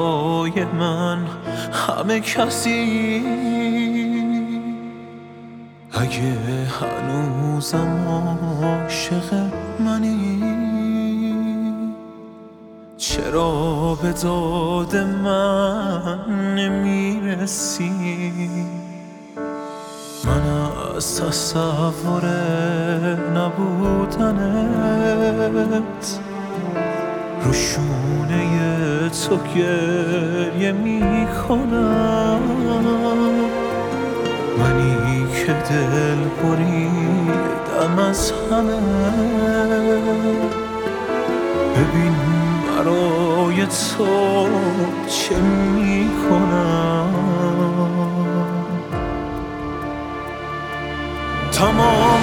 برای من همه کسی. اگه هنوزم عاشق منی، چرا به داد من نمیرسی؟ من از تصور نبودنت رو شونه تو گریه میکنم. منی که دل بریدم از همه، ببین برای تو چه میکنم. تمام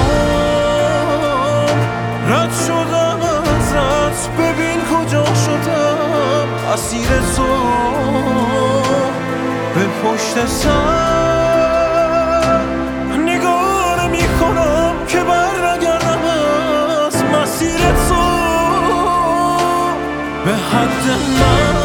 رد شدم ازت، ببین کجا شدم اسیر تو. به پشت سر نگاه نمی کنم که بر نگردم از مسیر تو. به حد من